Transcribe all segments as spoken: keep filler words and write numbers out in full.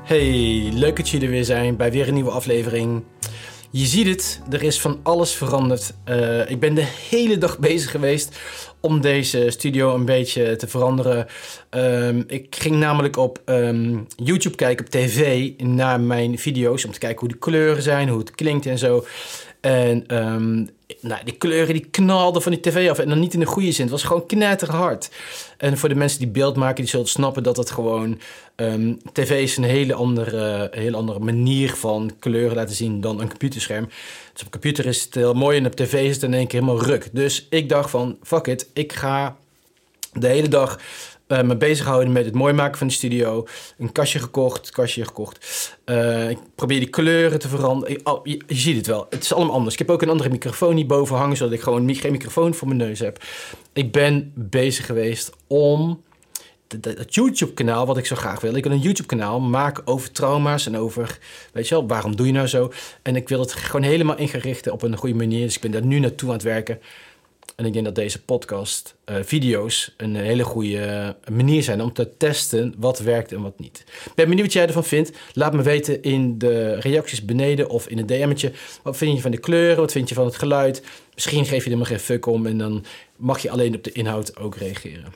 Hey, leuk dat jullie er weer zijn bij weer een nieuwe aflevering. Je ziet het, er is van alles veranderd. Uh, ik ben de hele dag bezig geweest om deze studio een beetje te veranderen. Um, ik ging namelijk op um, YouTube kijken, op tv, naar mijn video's om te kijken hoe de kleuren zijn, hoe het klinkt en zo. En um, nou, die kleuren die knalden van die tv af en dan niet in de goede zin. Het was gewoon knetterhard. En voor de mensen die beeld maken, die zullen snappen dat het gewoon... Um, tv is een hele andere, hele andere manier van kleuren laten zien dan een computerscherm. Dus op een computer is het heel mooi en op tv is het in één keer helemaal ruk. Dus ik dacht van, fuck it, ik ga de hele dag... Uh, me bezighouden met het mooi maken van de studio. Een kastje gekocht, kastje gekocht. Uh, ik probeer die kleuren te veranderen. Oh, je, je ziet het wel, het is allemaal anders. Ik heb ook een andere microfoon hierboven hangen, zodat ik gewoon geen microfoon voor mijn neus heb. Ik ben bezig geweest om het YouTube-kanaal, wat ik zo graag wil. Ik wil een YouTube-kanaal maken over trauma's en over, weet je wel, waarom doe je nou zo? En ik wil het gewoon helemaal ingericht op een goede manier. Dus ik ben daar nu naartoe aan het werken. En ik denk dat deze podcast, uh, video's, een hele goede uh, manier zijn om te testen wat werkt en wat niet. Ik ben benieuwd wat jij ervan vindt. Laat me weten in de reacties beneden of in een D M'tje. Wat vind je van de kleuren? Wat vind je van het geluid? Misschien geef je er maar geen fuck om en dan mag je alleen op de inhoud ook reageren.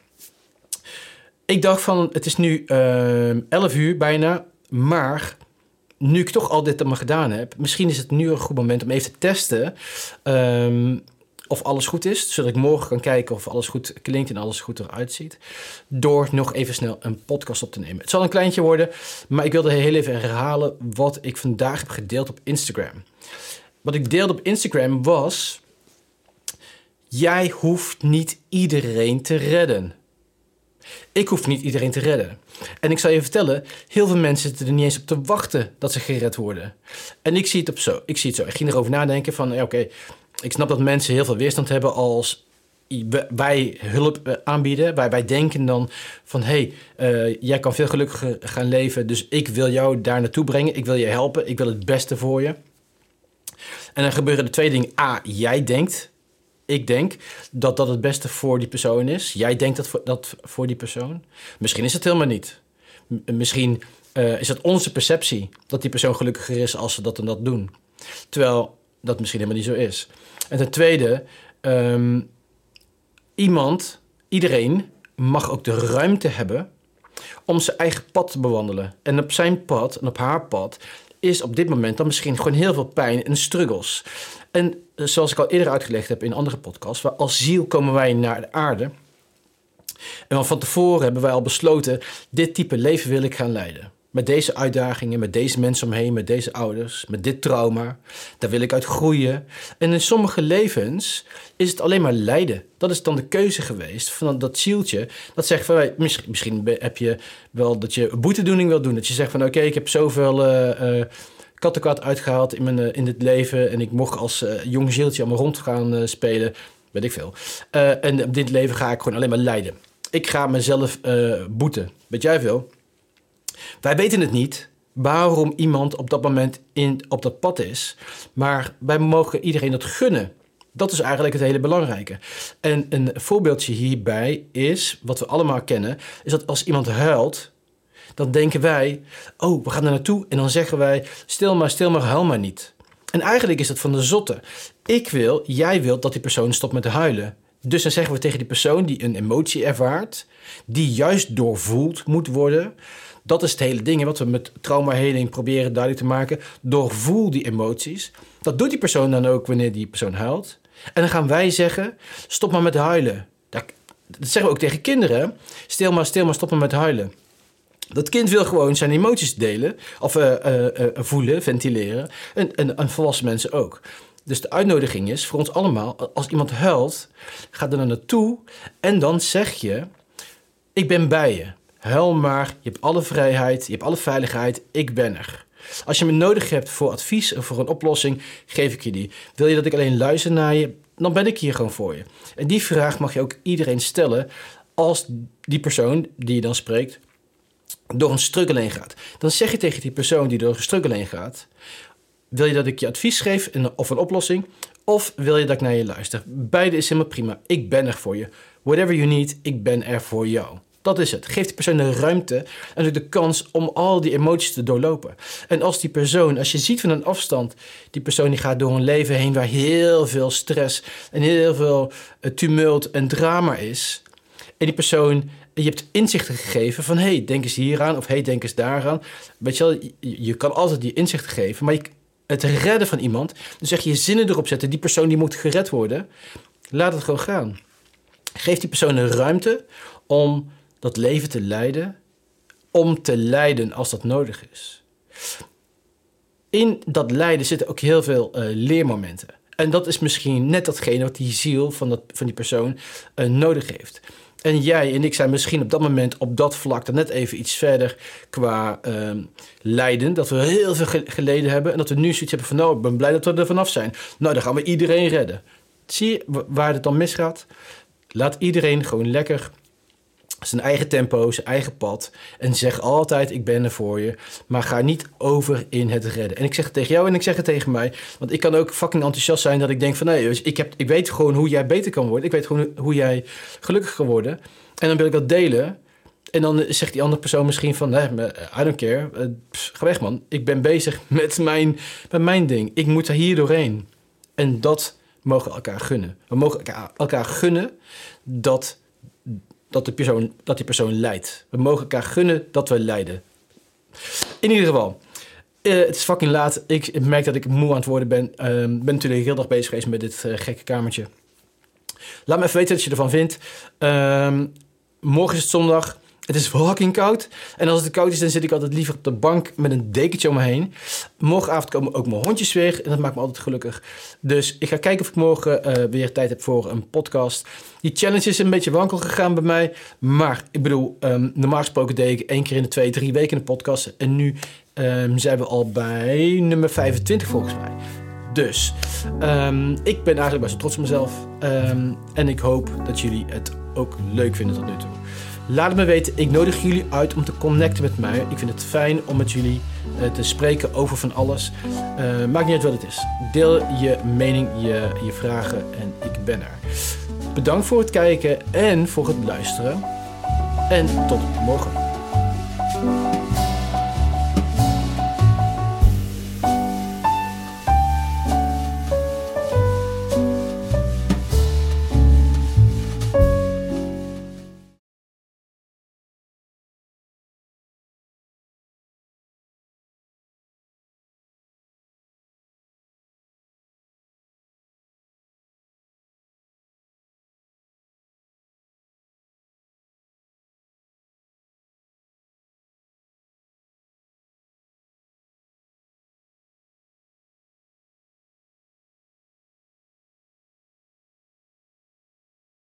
Ik dacht van, het is nu uh, elf uur bijna, maar... nu ik toch al dit allemaal gedaan heb, misschien is het nu een goed moment om even te testen... Um, of alles goed is, zodat ik morgen kan kijken of alles goed klinkt en alles goed eruit ziet. Door nog even snel een podcast op te nemen. Het zal een kleintje worden, maar ik wilde heel even herhalen wat ik vandaag heb gedeeld op Instagram. Wat ik deelde op Instagram was... jij hoeft niet iedereen te redden. Ik hoef niet iedereen te redden. En ik zal je vertellen, heel veel mensen zitten er niet eens op te wachten dat ze gered worden. En ik zie het op zo. Ik zie het zo. Ik ging erover nadenken van, ja, oké... Okay, ik snap dat mensen heel veel weerstand hebben als wij hulp aanbieden. Wij, wij denken dan van, hé, hey, uh, jij kan veel gelukkiger gaan leven, dus ik wil jou daar naartoe brengen. Ik wil je helpen. Ik wil het beste voor je. En dan gebeuren er twee dingen. A, jij denkt, ik denk dat dat het beste voor die persoon is. Jij denkt dat voor, dat voor die persoon. Misschien is het helemaal niet. M- misschien uh, is het onze perceptie dat die persoon gelukkiger is als ze dat en dat doen. Terwijl dat misschien helemaal niet zo is. En ten tweede, um, iemand, iedereen mag ook de ruimte hebben om zijn eigen pad te bewandelen. En op zijn pad en op haar pad is op dit moment dan misschien gewoon heel veel pijn en struggles. En zoals ik al eerder uitgelegd heb in andere podcasts, waar als ziel komen wij naar de aarde. En van tevoren hebben wij al besloten, dit type leven wil ik gaan leiden. Met deze uitdagingen, met deze mensen omheen, met deze ouders, met dit trauma. Daar wil ik uit groeien. En in sommige levens is het alleen maar lijden. Dat is dan de keuze geweest van dat zieltje. Dat zegt van, misschien, misschien heb je wel dat je een boetedoening wil doen. Dat je zegt van, oké, okay, ik heb zoveel uh, uh, kattenkwaad uitgehaald in, mijn, uh, in dit leven. En ik mocht als uh, jong zieltje allemaal rond gaan uh, spelen. Weet ik veel. Uh, en op dit leven ga ik gewoon alleen maar lijden. Ik ga mezelf uh, boeten. Weet jij veel? Wij weten het niet waarom iemand op dat moment in, op dat pad is. Maar wij mogen iedereen dat gunnen. Dat is eigenlijk het hele belangrijke. En een voorbeeldje hierbij is, wat we allemaal kennen, is dat als iemand huilt, dan denken wij, oh, we gaan er naartoe. En dan zeggen wij, stil maar, stil maar, huil maar niet. En eigenlijk is dat van de zotte. Ik wil, jij wilt dat die persoon stopt met te huilen. Dus dan zeggen we tegen die persoon die een emotie ervaart, die juist doorvoeld moet worden. Dat is het hele ding, wat we met traumaheling proberen duidelijk te maken. Doorvoel die emoties. Dat doet die persoon dan ook wanneer die persoon huilt. En dan gaan wij zeggen, stop maar met huilen. Dat zeggen we ook tegen kinderen. Stil maar, stil maar, stop maar met huilen. Dat kind wil gewoon zijn emoties delen. Of uh, uh, uh, voelen, ventileren. En, en, en volwassen mensen ook. Dus de uitnodiging is voor ons allemaal, als iemand huilt, ga er dan naartoe. En dan zeg je, ik ben bij je. Huil maar, je hebt alle vrijheid, je hebt alle veiligheid, ik ben er. Als je me nodig hebt voor advies of voor een oplossing, geef ik je die. Wil je dat ik alleen luister naar je, dan ben ik hier gewoon voor je. En die vraag mag je ook iedereen stellen als die persoon die je dan spreekt door een struggle heen gaat. Dan zeg je tegen die persoon die door een struggle heen gaat, wil je dat ik je advies geef of een oplossing, of wil je dat ik naar je luister? Beide is helemaal prima. Ik ben er voor je. Whatever you need, ik ben er voor jou. Dat is het. Geef die persoon de ruimte en ook de kans om al die emoties te doorlopen. En als die persoon, als je ziet van een afstand, die persoon die gaat door een leven heen waar heel veel stress en heel veel uh, tumult en drama is. En die persoon, je hebt inzichten gegeven van, hé, hey, denk eens hieraan of hé, hey, denk eens daaraan. Weet je wel, je, je kan altijd die inzichten geven, maar je, het redden van iemand, dus zeg je zinnen erop zetten, die persoon die moet gered worden, laat het gewoon gaan. Geef die persoon de ruimte om dat leven te leiden, om te lijden als dat nodig is. In dat lijden zitten ook heel veel uh, leermomenten. En dat is misschien net datgene wat die ziel van, dat, van die persoon uh, nodig heeft. En jij en ik zijn misschien op dat moment, op dat vlak, dan net even iets verder qua uh, lijden. Dat we heel veel geleden hebben en dat we nu zoiets hebben van, nou, ik ben blij dat we er vanaf zijn. Nou, dan gaan we iedereen redden. Zie je waar het dan misgaat? Laat iedereen gewoon lekker zijn eigen tempo, zijn eigen pad. En zeg altijd, ik ben er voor je. Maar ga niet over in het redden. En ik zeg het tegen jou en ik zeg het tegen mij. Want ik kan ook fucking enthousiast zijn dat ik denk van, nee, ik, heb, ik weet gewoon hoe jij beter kan worden. Ik weet gewoon hoe jij gelukkig kan worden. En dan wil ik dat delen. En dan zegt die andere persoon misschien van, nee, I don't care. Uh, pff, ga weg, man. Ik ben bezig met mijn, met mijn ding. Ik moet er hier doorheen. En dat mogen we elkaar gunnen. We mogen elkaar, elkaar gunnen dat... Dat, de persoon, dat die persoon lijdt. We mogen elkaar gunnen dat we lijden. In ieder geval, uh, het is fucking laat. Ik merk dat ik moe aan het worden ben. Ik uh, ben natuurlijk heel dag bezig geweest met dit uh, gekke kamertje. Laat me even weten wat je ervan vindt. Uh, morgen is het zondag. Het is fucking koud. En als het koud is, dan zit ik altijd liever op de bank met een dekentje om me heen. Morgenavond komen ook mijn hondjes weer. En dat maakt me altijd gelukkig. Dus ik ga kijken of ik morgen uh, weer tijd heb voor een podcast. Die challenge is een beetje wankel gegaan bij mij. Maar ik bedoel, um, normaal gesproken deed ik één keer in de twee, drie weken een podcast. En nu um, zijn we al bij nummer vijfentwintig volgens mij. Dus um, ik ben eigenlijk best wel trots op mezelf. Um, en ik hoop dat jullie het ook leuk vinden tot nu toe. Laat het me weten. Ik nodig jullie uit om te connecten met mij. Ik vind het fijn om met jullie uh, te spreken over van alles. Uh, maakt niet uit wat het is. Deel je mening, je, je vragen en ik ben er. Bedankt voor het kijken en voor het luisteren. En tot morgen.